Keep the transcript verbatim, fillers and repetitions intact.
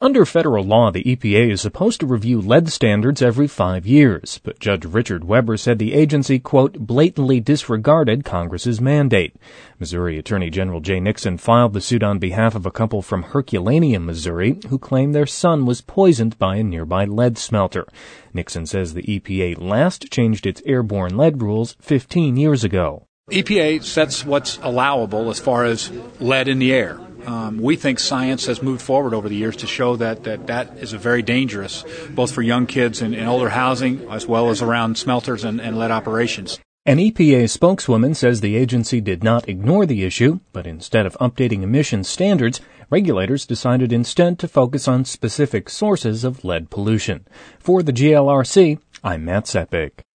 Under federal law, the E P A is supposed to review lead standards every five years, but Judge Richard Weber said the agency, quote, blatantly disregarded Congress's mandate. Missouri Attorney General Jay Nixon filed the suit on behalf of a couple from Herculaneum, Missouri, who claim their son was poisoned by a nearby lead smelter. Nixon says the E P A last changed its airborne lead rules fifteen years ago. E P A sets what's allowable as far as lead in the air. Um, we think science has moved forward over the years to show that that, that is a very dangerous, both for young kids in, in older housing as well as around smelters and, and lead operations. An E P A spokeswoman says the agency did not ignore the issue, but instead of updating emission standards, regulators decided instead to focus on specific sources of lead pollution. For the G L R C, I'm Matt Sepik.